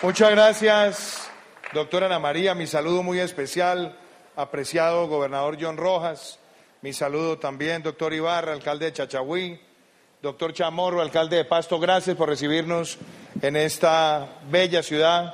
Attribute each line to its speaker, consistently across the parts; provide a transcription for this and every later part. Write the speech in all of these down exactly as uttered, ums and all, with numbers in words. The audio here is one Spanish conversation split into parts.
Speaker 1: Muchas gracias, doctora Ana María. Mi saludo muy especial, apreciado gobernador John Rojas. Mi saludo también, doctor Ibarra, alcalde de Chachagüí. Doctor Chamorro, alcalde de Pasto, gracias por recibirnos en esta bella ciudad.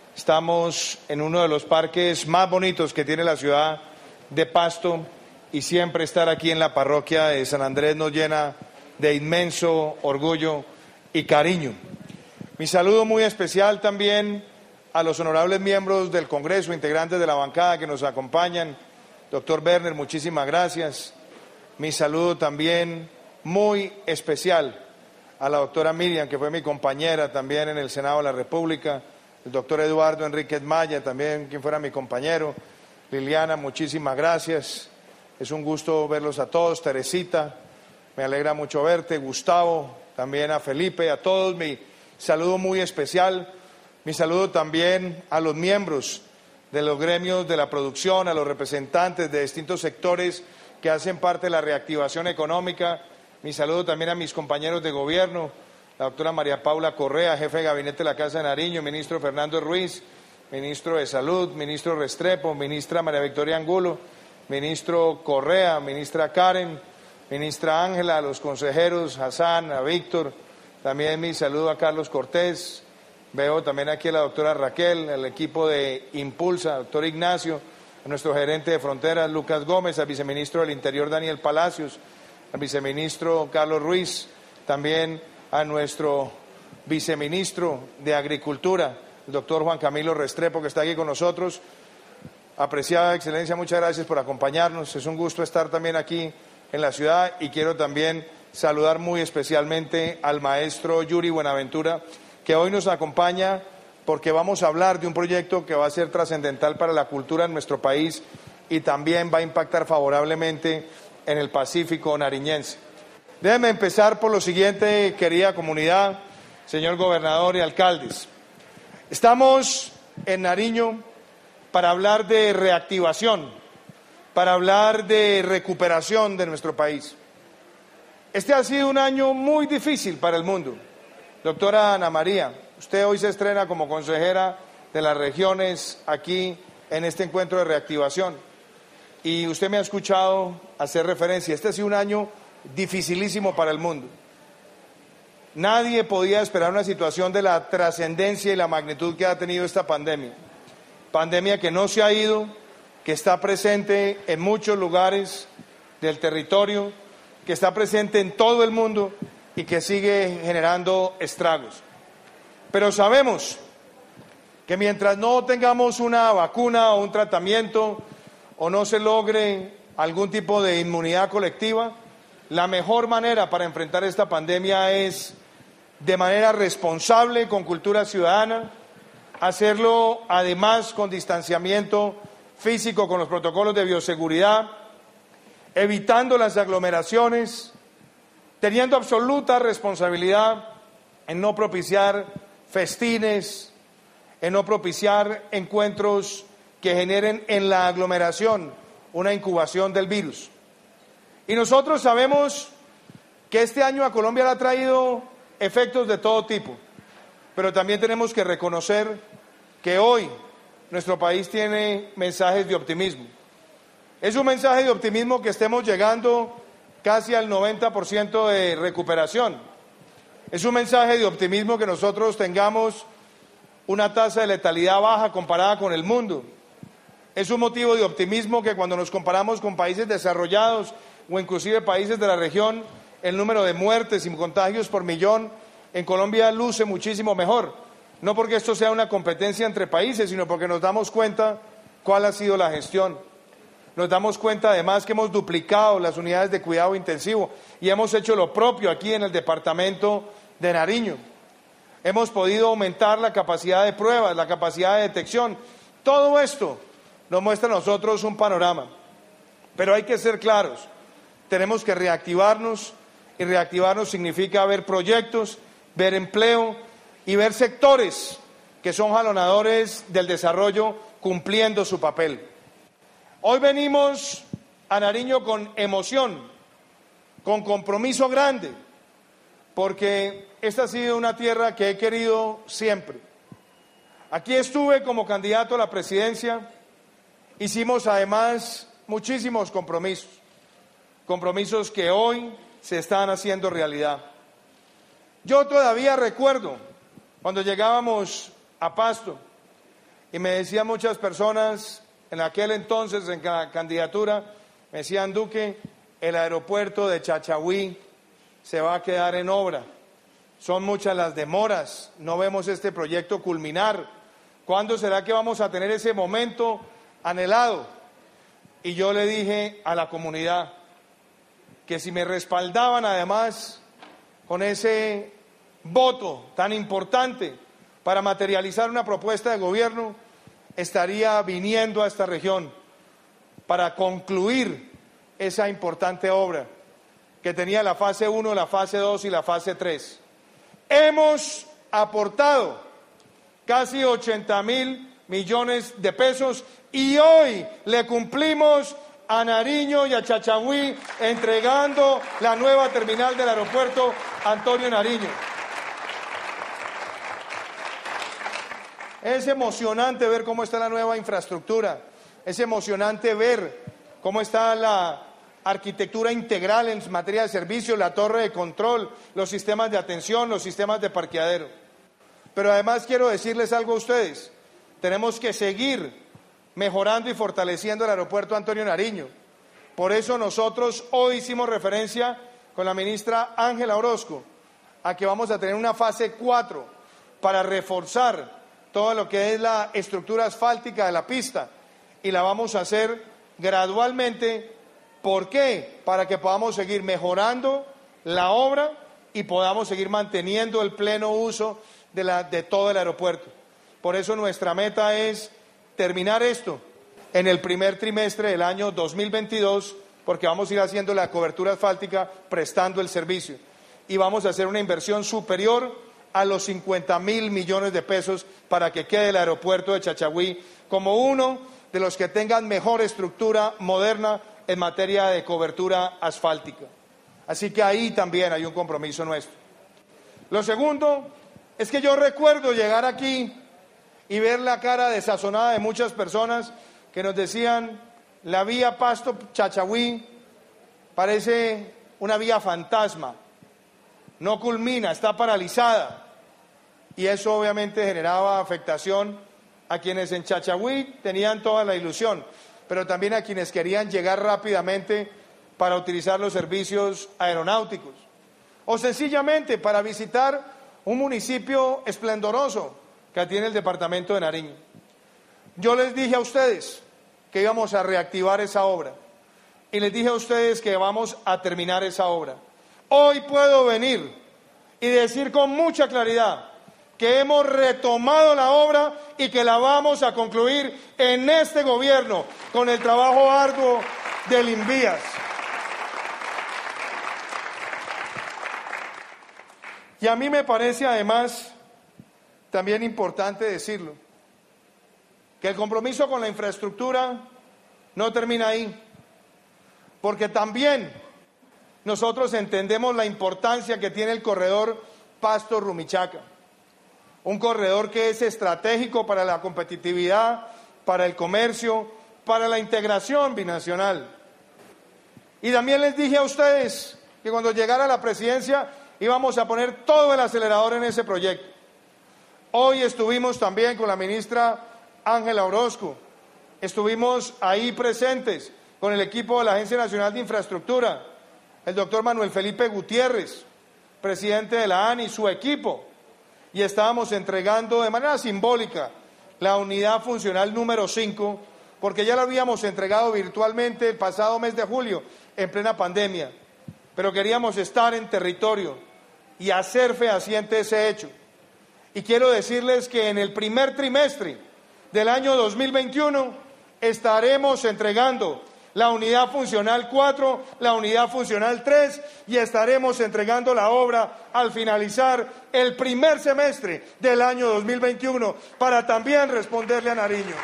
Speaker 1: Estamos en uno de los parques más bonitos que tiene la ciudad de Pasto y siempre estar aquí en la parroquia de San Andrés nos llena de inmenso orgullo y cariño. Mi saludo muy especial también a los honorables miembros del Congreso, integrantes de la bancada que nos acompañan. Doctor Berner, muchísimas gracias. Mi saludo también muy especial a la doctora Miriam, que fue mi compañera también en el Senado de la República, el doctor Eduardo Enríquez Maya, también quien fuera mi compañero. Liliana, muchísimas gracias. Es un gusto verlos a todos. Teresita, me alegra mucho verte. Gustavo, también a Felipe, a todos. Mi saludo muy especial. Mi saludo también a los miembros de los gremios de la producción, a los representantes de distintos sectores que hacen parte de la reactivación económica. Mi saludo también a mis compañeros de gobierno, la doctora María Paula Correa, jefe de gabinete de la Casa de Nariño, ministro Fernando Ruiz, ministro de Salud, ministro Restrepo, ministra María Victoria Angulo, ministro Correa, ministra Karen, ministra Ángela, a los consejeros Hassan, a Víctor, también mi saludo a Carlos Cortés, veo también aquí a la doctora Raquel, al equipo de Impulsa, doctor Ignacio, a nuestro gerente de fronteras Lucas Gómez, al viceministro del Interior Daniel Palacios, al viceministro Carlos Ruiz, también a nuestro viceministro de Agricultura, el doctor Juan Camilo Restrepo, que está aquí con nosotros. Apreciada Excelencia, muchas gracias por acompañarnos. Es un gusto estar también aquí en la ciudad y quiero también saludar muy especialmente al maestro Yuri Buenaventura, que hoy nos acompaña porque vamos a hablar de un proyecto que va a ser trascendental para la cultura en nuestro país y también va a impactar favorablemente en el Pacífico nariñense. Déjenme empezar por lo siguiente, querida comunidad, señor gobernador y alcaldes. Estamos en Nariño para hablar de reactivación, para hablar de recuperación de nuestro país. Este ha sido un año muy difícil para el mundo. Doctora Ana María, usted hoy se estrena como consejera de las regiones aquí en este encuentro de reactivación. Y usted me ha escuchado hacer referencia. Este ha sido un año dificilísimo para el mundo. Nadie podía esperar una situación de la trascendencia y la magnitud que ha tenido esta pandemia. Pandemia que no se ha ido, que está presente en muchos lugares del territorio, que está presente en todo el mundo y que sigue generando estragos. Pero sabemos que mientras no tengamos una vacuna o un tratamiento o no se logre algún tipo de inmunidad colectiva, la mejor manera para enfrentar esta pandemia es de manera responsable, con cultura ciudadana, hacerlo además con distanciamiento físico, con los protocolos de bioseguridad, evitando las aglomeraciones, teniendo absoluta responsabilidad en no propiciar festines, en no propiciar encuentros que generen en la aglomeración una incubación del virus. Y nosotros sabemos que este año a Colombia le ha traído efectos de todo tipo, pero también tenemos que reconocer que hoy nuestro país tiene mensajes de optimismo. Es un mensaje de optimismo que estemos llegando casi al noventa por ciento de recuperación. Es un mensaje de optimismo que nosotros tengamos una tasa de letalidad baja comparada con el mundo. Es un motivo de optimismo que cuando nos comparamos con países desarrollados o inclusive países de la región, el número de muertes y contagios por millón en Colombia luce muchísimo mejor. No porque esto sea una competencia entre países, sino porque nos damos cuenta cuál ha sido la gestión. Nos damos cuenta además que hemos duplicado las unidades de cuidado intensivo y hemos hecho lo propio aquí en el departamento de Nariño. Hemos podido aumentar la capacidad de pruebas, la capacidad de detección. Todo esto nos muestra a nosotros un panorama. Pero hay que ser claros, tenemos que reactivarnos y reactivarnos significa ver proyectos, ver empleo y ver sectores que son jalonadores del desarrollo cumpliendo su papel. Hoy venimos a Nariño con emoción, con compromiso grande, porque esta ha sido una tierra que he querido siempre. Aquí estuve como candidato a la presidencia, hicimos además muchísimos compromisos, compromisos que hoy se están haciendo realidad. Yo todavía recuerdo cuando llegábamos a Pasto y me decían muchas personas en aquel entonces en la candidatura, me decían: Duque, el aeropuerto de Chachagüí se va a quedar en obra, son muchas las demoras, no vemos este proyecto culminar, ¿cuándo será que vamos a tener ese momento anhelado? Y yo le dije a la comunidad que si me respaldaban además con ese voto tan importante para materializar una propuesta de gobierno, estaría viniendo a esta región para concluir esa importante obra que tenía la fase uno, la fase dos y la fase tres. Hemos aportado casi ochenta mil millones de pesos y hoy le cumplimos a Nariño y a Chachagüí entregando la nueva terminal del aeropuerto Antonio Nariño. Es emocionante ver cómo está la nueva infraestructura, es emocionante ver cómo está la arquitectura integral en materia de servicios, la torre de control, los sistemas de atención, los sistemas de parqueadero. Pero además quiero decirles algo a ustedes, tenemos que seguir mejorando y fortaleciendo el aeropuerto Antonio Nariño. Por eso nosotros hoy hicimos referencia con la ministra Ángela Orozco a que vamos a tener una fase cuatro para reforzar todo lo que es la estructura asfáltica de la pista y la vamos a hacer gradualmente. ¿Por qué? Para que podamos seguir mejorando la obra y podamos seguir manteniendo el pleno uso de, la, de todo el aeropuerto. Por eso nuestra meta es terminar esto en el primer trimestre del año dos mil veintidós, porque vamos a ir haciendo la cobertura asfáltica, prestando el servicio. Y vamos a hacer una inversión superior a los cincuenta mil millones de pesos para que quede el aeropuerto de Chachagüí como uno de los que tengan mejor estructura moderna en materia de cobertura asfáltica. Así que ahí también hay un compromiso nuestro. Lo segundo es que yo recuerdo llegar aquí y ver la cara desazonada de muchas personas que nos decían: la vía Pasto-Chachagüí parece una vía fantasma, no culmina, está paralizada. Y eso obviamente generaba afectación a quienes en Chachagüí tenían toda la ilusión, pero también a quienes querían llegar rápidamente para utilizar los servicios aeronáuticos, o sencillamente para visitar un municipio esplendoroso que tiene el departamento de Nariño. Yo les dije a ustedes que íbamos a reactivar esa obra, y les dije a ustedes que vamos a terminar esa obra. Hoy puedo venir y decir con mucha claridad que hemos retomado la obra y que la vamos a concluir en este gobierno con el trabajo arduo del Invías. Y a mí me parece además también importante decirlo, que el compromiso con la infraestructura no termina ahí, porque también nosotros entendemos la importancia que tiene el corredor Pasto-Rumichaca, un corredor que es estratégico para la competitividad, para el comercio, para la integración binacional. Y también les dije a ustedes que cuando llegara a la presidencia íbamos a poner todo el acelerador en ese proyecto. Hoy estuvimos también con la ministra Ángela Orozco, estuvimos ahí presentes con el equipo de la Agencia Nacional de Infraestructura, el doctor Manuel Felipe Gutiérrez, presidente de la A N I, su equipo, y estábamos entregando de manera simbólica la unidad funcional número cinco, porque ya la habíamos entregado virtualmente el pasado mes de julio, en plena pandemia, pero queríamos estar en territorio y hacer fehaciente ese hecho. Y quiero decirles que en el primer trimestre del año dos mil veintiuno estaremos entregando la unidad funcional cuatro, la unidad funcional tres, y estaremos entregando la obra al finalizar el primer semestre del año dos mil veintiuno para también responderle a Nariño.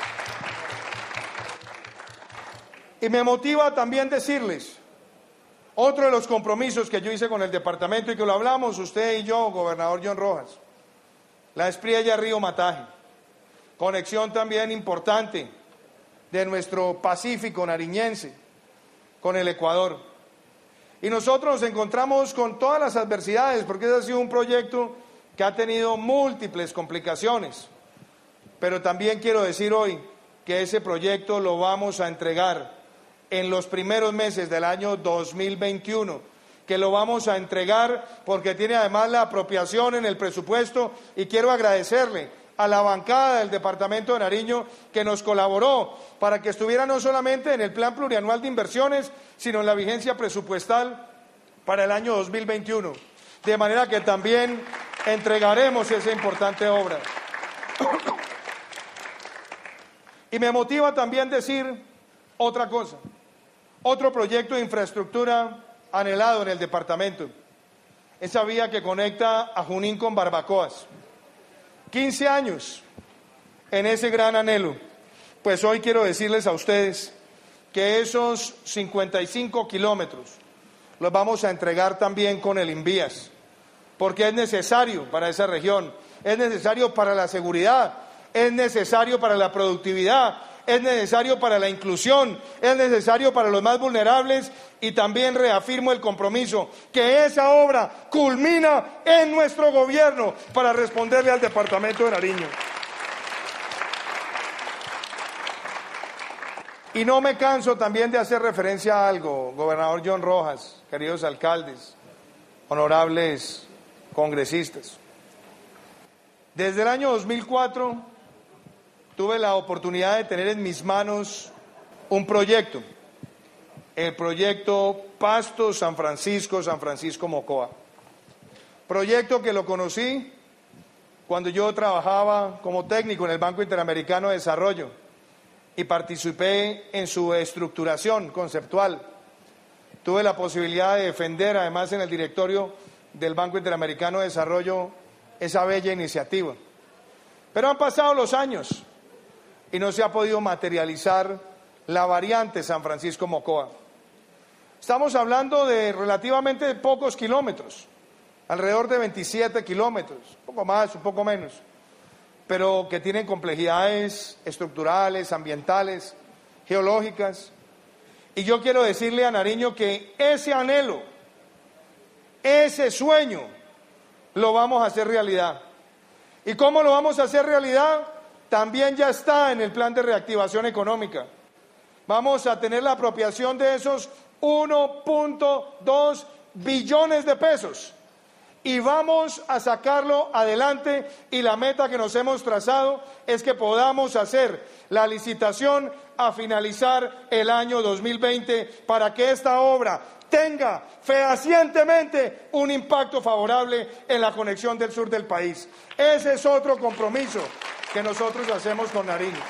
Speaker 1: Y me motiva también decirles, Otro de los compromisos que yo hice con el departamento y que lo hablamos usted y yo, gobernador John Rojas, la Espriella Río Mataje, conexión también importante de nuestro Pacífico nariñense con el Ecuador. Y nosotros nos encontramos con todas las adversidades, porque ese ha sido un proyecto que ha tenido múltiples complicaciones. Pero también quiero decir hoy que ese proyecto lo vamos a entregar en los primeros meses del año dos mil veintiuno, que lo vamos a entregar porque tiene además la apropiación en el presupuesto, y quiero agradecerle a la bancada del Departamento de Nariño que nos colaboró para que estuviera no solamente en el Plan Plurianual de Inversiones, sino en la vigencia presupuestal para el año dos mil veintiuno. De manera que también entregaremos esa importante obra. Y me motiva también decir otra cosa, otro proyecto de infraestructura anhelado en el departamento, esa vía que conecta a Junín con Barbacoas. quince años en ese gran anhelo. Pues hoy quiero decirles a ustedes que esos cincuenta y cinco kilómetros los vamos a entregar también con el Invías, porque es necesario para esa región, es necesario para la seguridad, es necesario para la productividad, es necesario para la inclusión, es necesario para los más vulnerables, y también reafirmo el compromiso que esa obra culmina en nuestro gobierno para responderle al Departamento de Nariño. Y no me canso también de hacer referencia a algo, gobernador John Rojas, queridos alcaldes, honorables congresistas. Desde el año dos mil cuatro tuve la oportunidad de tener en mis manos un proyecto, el proyecto Pasto San Francisco, San Francisco Mocoa. Proyecto que lo conocí cuando yo trabajaba como técnico en el Banco Interamericano de Desarrollo y participé en su estructuración conceptual. Tuve la posibilidad de defender, además, en el directorio del Banco Interamericano de Desarrollo, esa bella iniciativa. Pero han pasado los años y no se ha podido materializar la variante San Francisco Mocoa. Estamos hablando de relativamente pocos kilómetros, alrededor de veintisiete kilómetros, un poco más, un poco menos, pero que tienen complejidades estructurales, ambientales, geológicas. Y yo quiero decirle a Nariño que ese anhelo, ese sueño, lo vamos a hacer realidad. ¿Y cómo lo vamos a hacer realidad? También ya está en el plan de reactivación económica. Vamos a tener la apropiación de esos uno punto dos billones de pesos y vamos a sacarlo adelante, y la meta que nos hemos trazado es que podamos hacer la licitación a finalizar el año dos mil veinte para que esta obra tenga fehacientemente un impacto favorable en la conexión del sur del país. Ese es otro compromiso que nosotros hacemos con Nariño.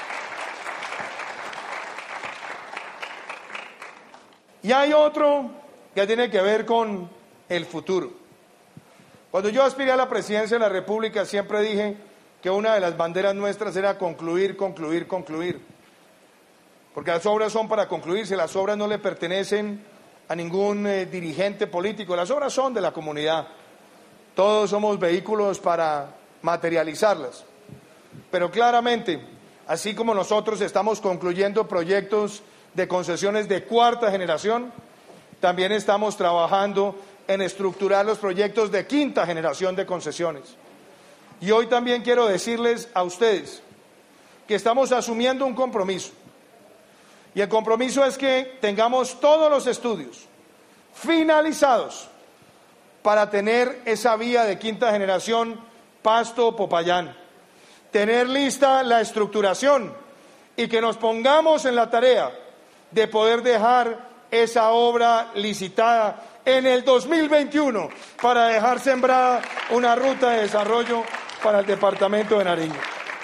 Speaker 1: Y hay otro que tiene que ver con el futuro. Cuando yo aspiré a la presidencia de la República, siempre dije que una de las banderas nuestras era concluir, concluir, concluir. Porque las obras son para concluirse, las obras no le pertenecen a ningún eh, dirigente político, las obras son de la comunidad. Todos somos vehículos para materializarlas. Pero claramente, así como nosotros estamos concluyendo proyectos de concesiones de cuarta generación, también estamos trabajando en estructurar los proyectos de quinta generación de concesiones. Y hoy también quiero decirles a ustedes que estamos asumiendo un compromiso. Y el compromiso es que tengamos todos los estudios finalizados para tener esa vía de quinta generación Pasto-Popayán, tener lista la estructuración y que nos pongamos en la tarea de poder dejar esa obra licitada en el dos mil veintiuno para dejar sembrada una ruta de desarrollo para el departamento de Nariño.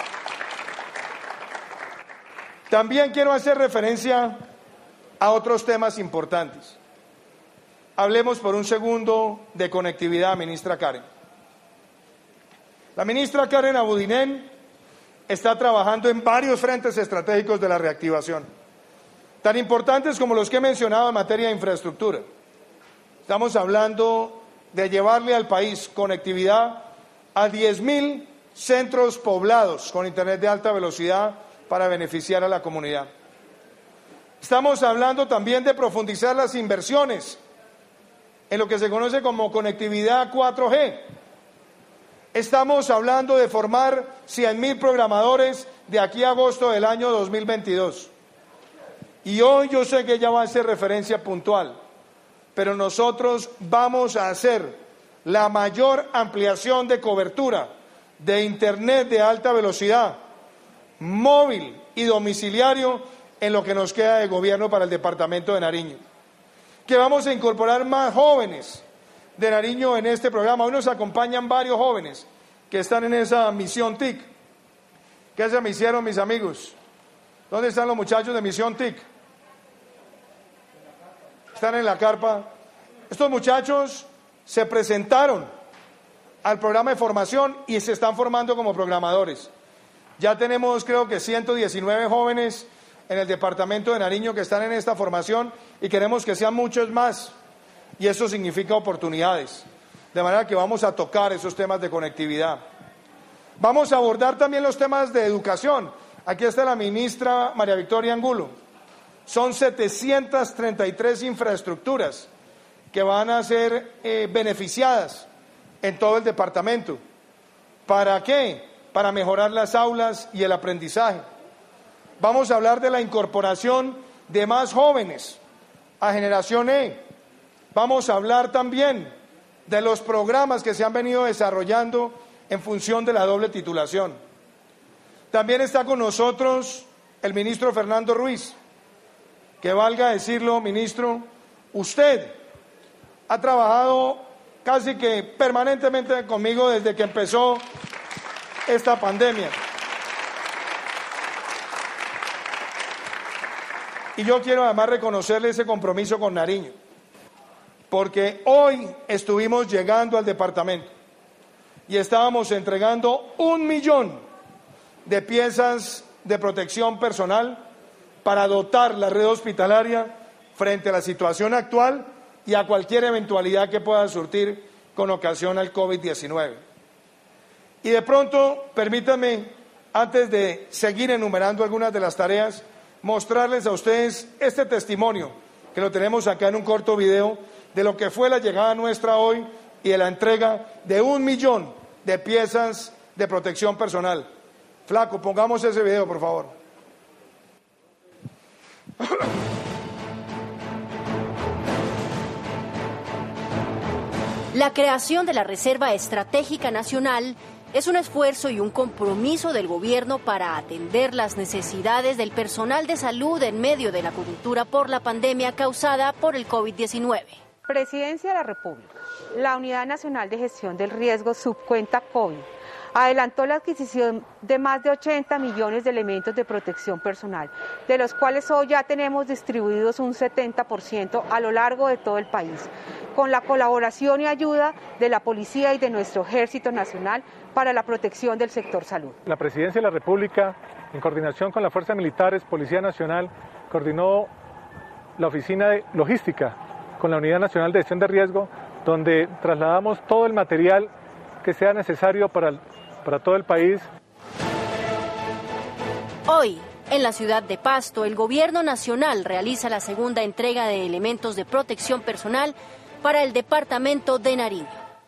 Speaker 1: También quiero hacer referencia a otros temas importantes. Hablemos por un segundo de conectividad, ministra Karen. La ministra Karen Abudinen está trabajando en varios frentes estratégicos de la reactivación, tan importantes como los que he mencionado en materia de infraestructura. Estamos hablando de llevarle al país conectividad a diez mil centros poblados con internet de alta velocidad para beneficiar a la comunidad. Estamos hablando también de profundizar las inversiones en lo que se conoce como conectividad cuatro G. Estamos hablando de formar cien mil programadores de aquí a agosto del año dos mil veintidós. Y hoy yo sé que ella va a ser referencia puntual, pero nosotros vamos a hacer la mayor ampliación de cobertura de internet de alta velocidad, móvil y domiciliario en lo que nos queda de gobierno para el departamento de Nariño. Que vamos a incorporar más jóvenes de Nariño en este programa. Hoy nos acompañan varios jóvenes que están en esa misión T I C. ¿Qué se me hicieron, mis amigos? ¿Dónde están los muchachos de misión T I C? Están en la carpa. Estos muchachos se presentaron al programa de formación y se están formando como programadores. Ya tenemos, creo que ciento diecinueve jóvenes en el departamento de Nariño que están en esta formación y queremos que sean muchos más. Y eso significa oportunidades. De manera que vamos a tocar esos temas de conectividad. Vamos a abordar también los temas de educación. Aquí está la ministra María Victoria Angulo. Son setecientas treinta y tres infraestructuras que van a ser eh, beneficiadas en todo el departamento. ¿Para qué? Para mejorar las aulas y el aprendizaje. Vamos a hablar de la incorporación de más jóvenes a Generación E. Vamos a hablar también de los programas que se han venido desarrollando en función de la doble titulación. También está con nosotros el ministro Fernando Ruiz, que valga decirlo, ministro, usted ha trabajado casi que permanentemente conmigo desde que empezó esta pandemia. Y yo quiero además reconocerle ese compromiso con Nariño, porque hoy estuvimos llegando al departamento y estábamos entregando un millón de piezas de protección personal para dotar la red hospitalaria frente a la situación actual y a cualquier eventualidad que pueda surtir con ocasión al COVID diecinueve. Y de pronto, permítanme, antes de seguir enumerando algunas de las tareas, mostrarles a ustedes este testimonio, que lo tenemos acá en un corto video, de lo que fue la llegada nuestra hoy y de la entrega de un millón de piezas de protección personal. Flaco, pongamos ese video, por favor.
Speaker 2: La creación de la Reserva Estratégica Nacional es un esfuerzo y un compromiso del gobierno para atender las necesidades del personal de salud en medio de la coyuntura por la pandemia causada por el COVID diecinueve.
Speaker 3: Presidencia de la República, la Unidad Nacional de Gestión del Riesgo Subcuenta COVID adelantó la adquisición de más de ochenta millones de elementos de protección personal, de los cuales hoy ya tenemos distribuidos un setenta por ciento a lo largo de todo el país, con la colaboración y ayuda de la Policía y de nuestro Ejército Nacional para la protección del sector salud.
Speaker 4: La Presidencia de la República, en coordinación con las Fuerzas Militares, Policía Nacional, coordinó la Oficina de Logística con la Unidad Nacional de Gestión de Riesgo, donde trasladamos todo el material que sea necesario para, el, para todo el país.
Speaker 2: Hoy, en la ciudad de Pasto, el Gobierno Nacional realiza la segunda entrega de elementos de protección personal para el departamento de Nariño.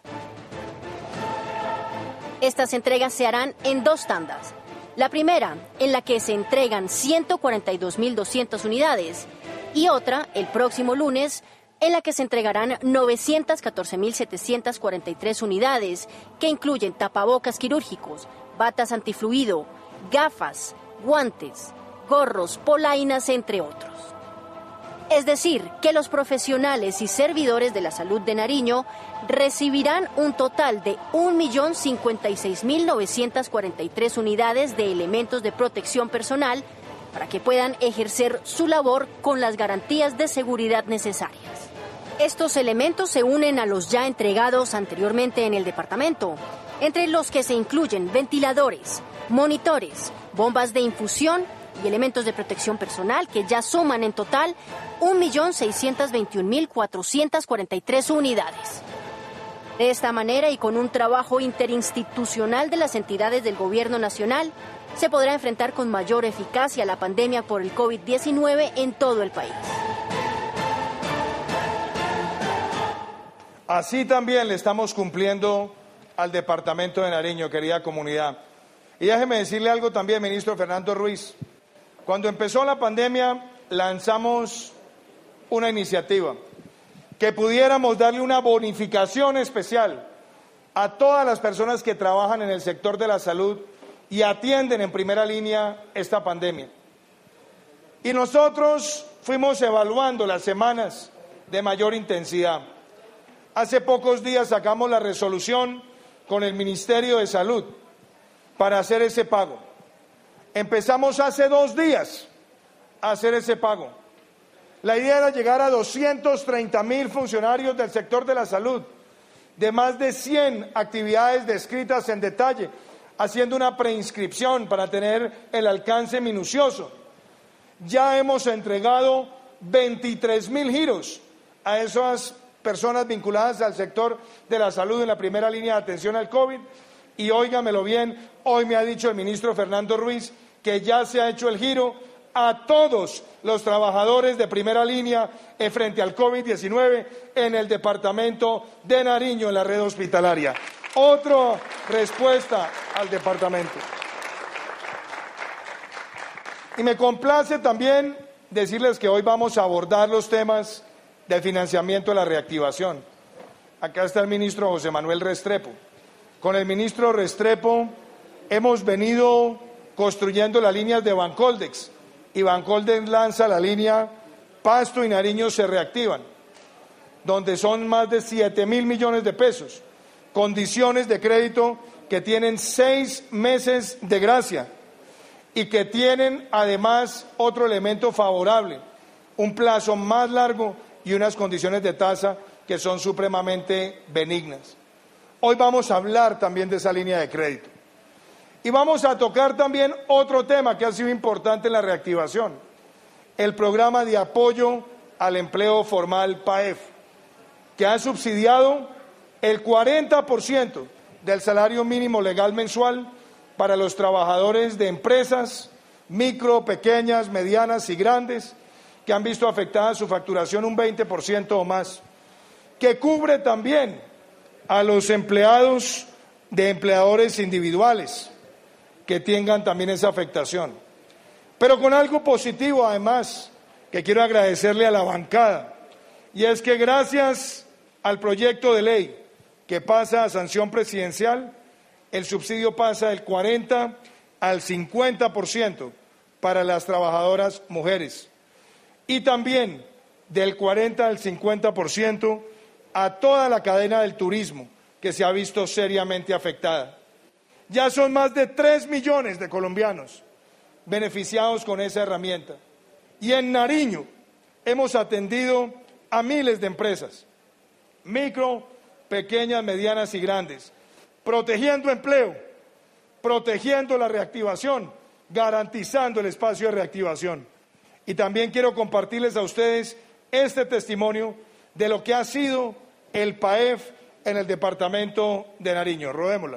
Speaker 2: Estas entregas se harán en dos tandas. La primera, en la que se entregan ciento cuarenta y dos mil doscientas unidades, y otra, el próximo lunes, en la que se entregarán novecientas catorce mil setecientas cuarenta y tres unidades, que incluyen tapabocas quirúrgicos, batas antifluido, gafas, guantes, gorros, polainas, entre otros. Es decir, que los profesionales y servidores de la salud de Nariño recibirán un total de un millón cincuenta y seis mil novecientas cuarenta y tres unidades de elementos de protección personal para que puedan ejercer su labor con las garantías de seguridad necesarias. Estos elementos se unen a los ya entregados anteriormente en el departamento, entre los que se incluyen ventiladores, monitores, bombas de infusión y elementos de protección personal que ya suman en total un millón seiscientos veintiún mil cuatrocientas cuarenta y tres unidades. De esta manera y con un trabajo interinstitucional de las entidades del gobierno nacional, se podrá enfrentar con mayor eficacia la pandemia por el COVID diecinueve en todo el país.
Speaker 1: Así también le estamos cumpliendo al departamento de Nariño, querida comunidad. Y déjeme decirle algo también, ministro Fernando Ruiz. Cuando empezó la pandemia, lanzamos una iniciativa que pudiéramos darle una bonificación especial a todas las personas que trabajan en el sector de la salud y atienden en primera línea esta pandemia. Y nosotros fuimos evaluando las semanas de mayor intensidad. Hace pocos días sacamos la resolución con el Ministerio de Salud para hacer ese pago. Empezamos hace dos días a hacer ese pago. La idea era llegar a doscientos treinta mil funcionarios del sector de la salud, de más de cien actividades descritas en detalle, haciendo una preinscripción para tener el alcance minucioso. Ya hemos entregado veintitrés mil giros a esas personas vinculadas al sector de la salud en la primera línea de atención al COVID. Y óigamelo bien, hoy me ha dicho el ministro Fernando Ruiz que ya se ha hecho el giro a todos los trabajadores de primera línea frente al COVID diecinueve en el departamento de Nariño, en la red hospitalaria. Otra respuesta al departamento. Y me complace también decirles que hoy vamos a abordar los temas del financiamiento de la reactivación. Acá está el ministro José Manuel Restrepo. Con el ministro Restrepo hemos venido construyendo las líneas de Bancoldex, y Bancoldex lanza la línea Pasto y Nariño se reactivan, donde son más de siete mil millones de pesos, condiciones de crédito que tienen seis meses de gracia y que tienen además otro elemento favorable, un plazo más largo y unas condiciones de tasa que son supremamente benignas. Hoy vamos a hablar también de esa línea de crédito. Y vamos a tocar también otro tema que ha sido importante en la reactivación, el programa de apoyo al empleo formal P A E F, que ha subsidiado el cuarenta por ciento del salario mínimo legal mensual para los trabajadores de empresas micro, pequeñas, medianas y grandes, que han visto afectada su facturación un veinte por ciento o más, que cubre también a los empleados de empleadores individuales que tengan también esa afectación. Pero con algo positivo además, que quiero agradecerle a la bancada, y es que gracias al proyecto de ley que pasa a sanción presidencial, el subsidio pasa del cuarenta al cincuenta por ciento para las trabajadoras mujeres y también del cuarenta al cincuenta por ciento a toda la cadena del turismo que se ha visto seriamente afectada. Ya son más de tres millones de colombianos beneficiados con esa herramienta. Y en Nariño hemos atendido a miles de empresas, micro, pequeñas, medianas y grandes, protegiendo empleo, protegiendo la reactivación, garantizando el espacio de reactivación. Y también quiero compartirles a ustedes este testimonio de lo que ha sido el P A E F en el departamento de Nariño. Rodémosla.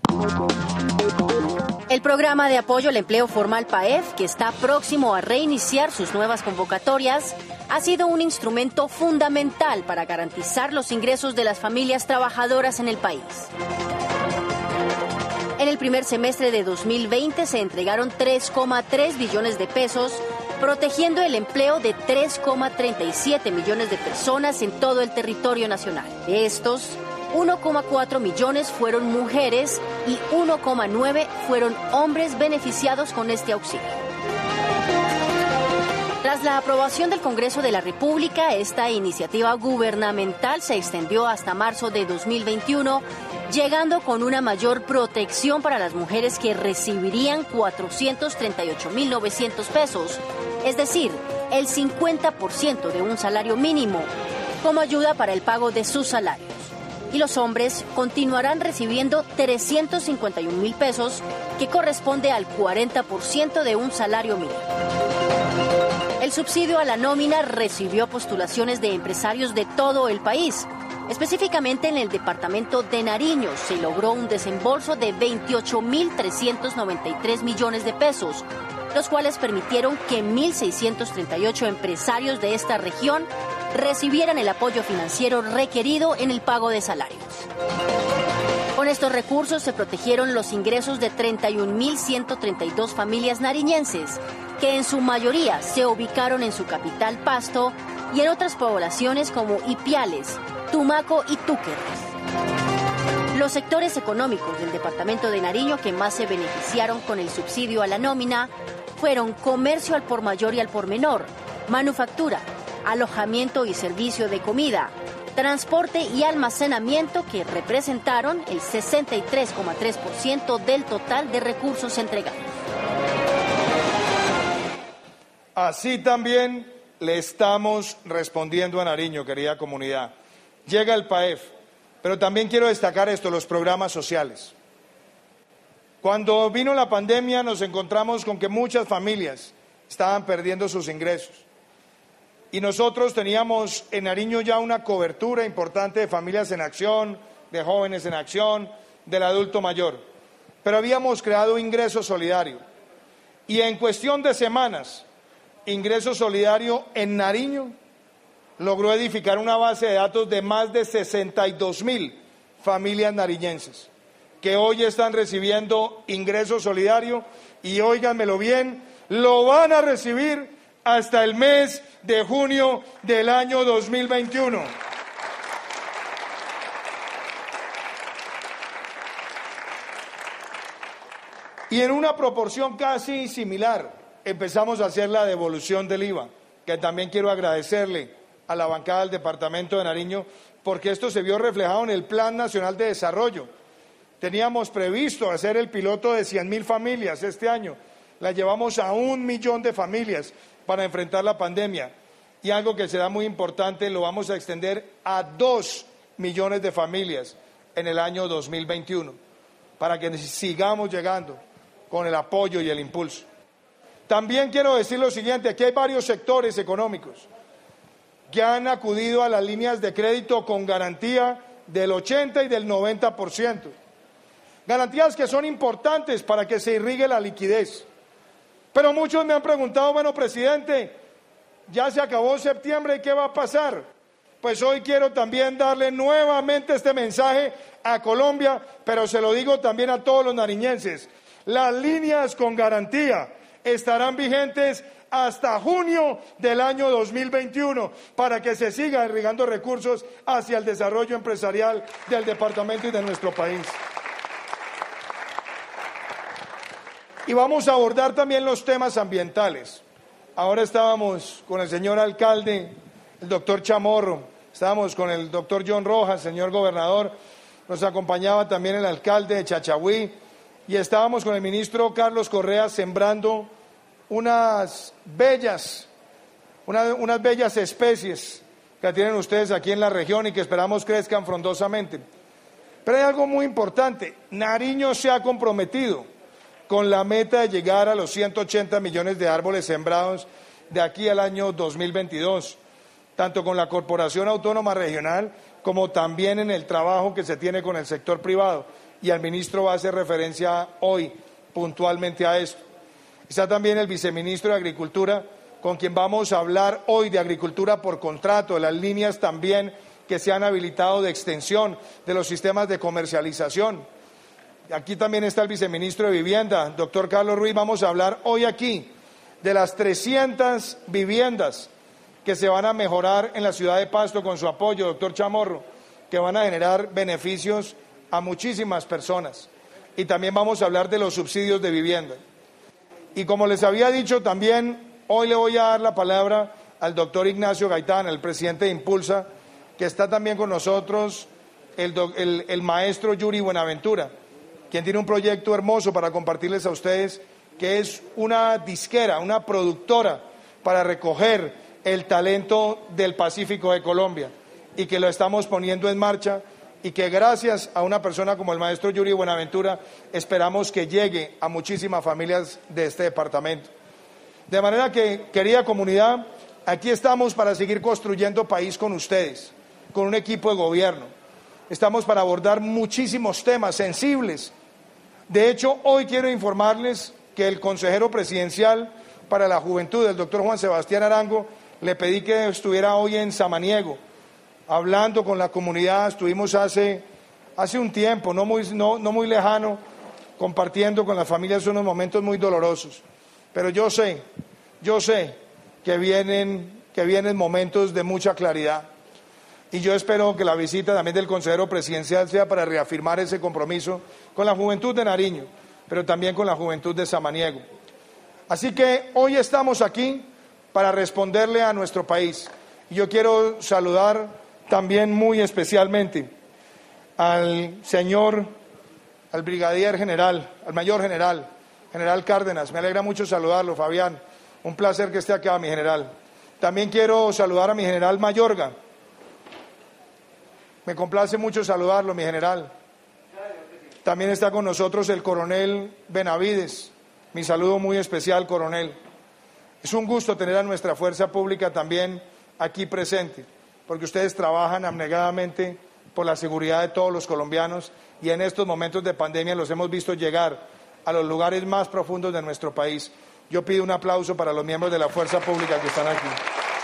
Speaker 2: El programa de apoyo al empleo formal P A E F, que está próximo a reiniciar sus nuevas convocatorias, ha sido un instrumento fundamental para garantizar los ingresos de las familias trabajadoras en el país. En el primer semestre de dos mil veinte se entregaron tres coma tres billones de pesos, protegiendo el empleo de tres coma treinta y siete millones de personas en todo el territorio nacional. De estos, uno coma cuatro millones fueron mujeres y uno coma nueve fueron hombres beneficiados con este auxilio. Tras la aprobación del Congreso de la República, esta iniciativa gubernamental se extendió hasta marzo de dos mil veintiuno, llegando con una mayor protección para las mujeres que recibirían cuatrocientos treinta y ocho mil novecientos pesos, es decir, el cincuenta por ciento de un salario mínimo, como ayuda para el pago de sus salarios. y los hombres continuarán recibiendo trescientos cincuenta y un mil pesos, que corresponde al cuarenta por ciento de un salario mínimo. El subsidio a la nómina recibió postulaciones de empresarios de todo el país. Específicamente en el departamento de Nariño se logró un desembolso de veintiocho mil trescientos noventa y tres millones de pesos, los cuales permitieron que mil seiscientos treinta y ocho empresarios de esta región recibieran el apoyo financiero requerido en el pago de salarios. Con estos recursos se protegieron los ingresos de treinta y un mil ciento treinta y dos familias nariñenses, que en su mayoría se ubicaron en su capital Pasto y en otras poblaciones como Ipiales, Tumaco y Túquerres. Los sectores económicos del departamento de Nariño que más se beneficiaron con el subsidio a la nómina fueron comercio al por mayor y al por menor, manufactura, alojamiento y servicio de comida, transporte y almacenamiento, que representaron el sesenta y tres coma tres por ciento del total de recursos entregados.
Speaker 1: Así también le estamos respondiendo a Nariño, querida comunidad. Llega el P A E F, pero también quiero destacar esto, los programas sociales. Cuando vino la pandemia nos encontramos con que muchas familias estaban perdiendo sus ingresos. Y nosotros teníamos en Nariño ya una cobertura importante de familias en acción, de jóvenes en acción, del adulto mayor. Pero habíamos creado Ingreso Solidario. Y en cuestión de semanas, Ingreso Solidario en Nariño logró edificar una base de datos de más de sesenta y dos mil familias nariñenses, que hoy están recibiendo Ingreso Solidario y, óiganmelo bien, lo van a recibir hasta el mes de junio del año dos mil veintiuno. Y en una proporción casi similar empezamos a hacer la devolución del I V A, que también quiero agradecerle a la bancada del departamento de Nariño, porque esto se vio reflejado en el Plan Nacional de Desarrollo. Teníamos previsto hacer el piloto de cien mil familias este año, la llevamos a un millón de familias para enfrentar la pandemia, y algo que será muy importante, lo vamos a extender a dos millones de familias en el año dos mil veintiuno, para que sigamos llegando con el apoyo y el impulso. También quiero decir lo siguiente, aquí hay varios sectores económicos que han acudido a las líneas de crédito con garantía del ochenta y del noventa por ciento. Garantías que son importantes para que se irrigue la liquidez. Pero muchos me han preguntado, bueno, presidente, ya se acabó septiembre, ¿y qué va a pasar? Pues hoy quiero también darle nuevamente este mensaje a Colombia, pero se lo digo también a todos los nariñenses. Las líneas con garantía estarán vigentes hasta junio del año dos mil veintiuno para que se siga irrigando recursos hacia el desarrollo empresarial del departamento y de nuestro país. Y vamos a abordar también los temas ambientales. Ahora estábamos con el señor alcalde, el doctor Chamorro, estábamos con el doctor John Rojas, señor gobernador, nos acompañaba también el alcalde de Chachagüí, y estábamos con el ministro Carlos Correa sembrando unas bellas, una, unas bellas especies que tienen ustedes aquí en la región y que esperamos crezcan frondosamente. Pero hay algo muy importante, Nariño se ha comprometido con la meta de llegar a los ciento ochenta millones de árboles sembrados de aquí al año dos mil veintidós, tanto con la Corporación Autónoma Regional como también en el trabajo que se tiene con el sector privado, y el ministro va a hacer referencia hoy puntualmente a esto. Está también el viceministro de Agricultura, con quien vamos a hablar hoy de agricultura por contrato, de las líneas también que se han habilitado de extensión de los sistemas de comercialización. Aquí también está el viceministro de Vivienda, doctor Carlos Ruiz. Vamos a hablar hoy aquí de las trescientas viviendas que se van a mejorar en la ciudad de Pasto con su apoyo, doctor Chamorro, que van a generar beneficios a muchísimas personas. Y también vamos a hablar de los subsidios de vivienda. Y como les había dicho también, hoy le voy a dar la palabra al doctor Ignacio Gaitán, el presidente de Impulsa, que está también con nosotros, el, do, el, el maestro Yuri Buenaventura, quien tiene un proyecto hermoso para compartirles a ustedes, que es una disquera, una productora para recoger el talento del Pacífico de Colombia, y que lo estamos poniendo en marcha y que gracias a una persona como el maestro Yuri Buenaventura esperamos que llegue a muchísimas familias de este departamento. De manera que, querida comunidad, aquí estamos para seguir construyendo país con ustedes, con un equipo de gobierno. Estamos para abordar muchísimos temas sensibles. De hecho, hoy quiero informarles que el consejero presidencial para la juventud, el doctor Juan Sebastián Arango, le pedí que estuviera hoy en Samaniego, hablando con la comunidad. Estuvimos hace, hace un tiempo, no muy, no, no muy lejano, compartiendo con las familias unos momentos muy dolorosos. Pero yo sé, yo sé que vienen, que vienen momentos de mucha claridad. Y yo espero que la visita también del consejero presidencial sea para reafirmar ese compromiso con la juventud de Nariño, pero también con la juventud de Samaniego. Así que hoy estamos aquí para responderle a nuestro país. Y yo quiero saludar también muy especialmente al señor, al brigadier general, al mayor general, general Cárdenas. Me alegra mucho saludarlo, Fabián. Un placer que esté acá, mi general. También quiero saludar a mi general Mayorga. Me complace mucho saludarlo, mi general. También está con nosotros el coronel Benavides. Mi saludo muy especial, coronel. Es un gusto tener a nuestra fuerza pública también aquí presente, porque ustedes trabajan abnegadamente por la seguridad de todos los colombianos y en estos momentos de pandemia los hemos visto llegar a los lugares más profundos de nuestro país. Yo pido un aplauso para los miembros de la fuerza pública que están aquí.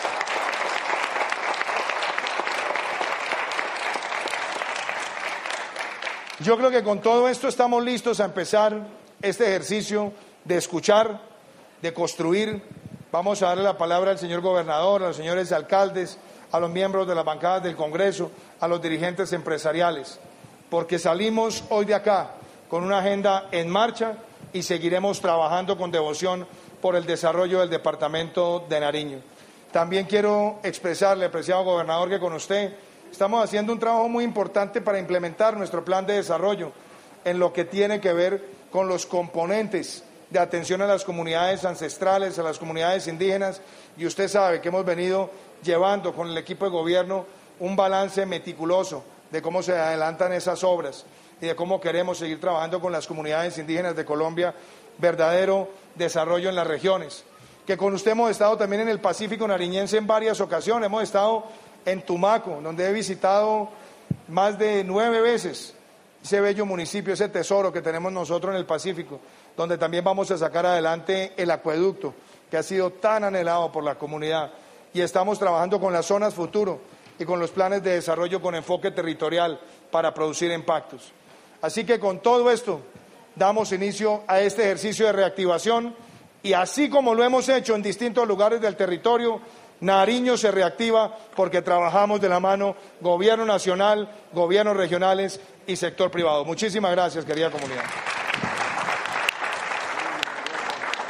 Speaker 1: Yo creo que con todo esto estamos listos a empezar este ejercicio de escuchar, de construir. Vamos a darle la palabra al señor gobernador, a los señores alcaldes, a los miembros de las bancadas del Congreso, a los dirigentes empresariales, porque salimos hoy de acá con una agenda en marcha y seguiremos trabajando con devoción por el desarrollo del departamento de Nariño. También quiero expresarle, apreciado gobernador, que con usted estamos haciendo un trabajo muy importante para implementar nuestro plan de desarrollo en lo que tiene que ver con los componentes de atención a las comunidades ancestrales, a las comunidades indígenas, y usted sabe que hemos venido llevando con el equipo de gobierno un balance meticuloso de cómo se adelantan esas obras y de cómo queremos seguir trabajando con las comunidades indígenas de Colombia, verdadero desarrollo en las regiones. Que con usted hemos estado también en el Pacífico nariñense en varias ocasiones, hemos estado en Tumaco, donde he visitado más de nueve veces ese bello municipio, ese tesoro que tenemos nosotros en el Pacífico, donde también vamos a sacar adelante el acueducto, que ha sido tan anhelado por la comunidad. Y estamos trabajando con las zonas futuro y con los planes de desarrollo con enfoque territorial para producir impactos. Así que con todo esto damos inicio a este ejercicio de reactivación y así como lo hemos hecho en distintos lugares del territorio, Nariño se reactiva porque trabajamos de la mano gobierno nacional, gobiernos regionales y sector privado. Muchísimas gracias, querida comunidad.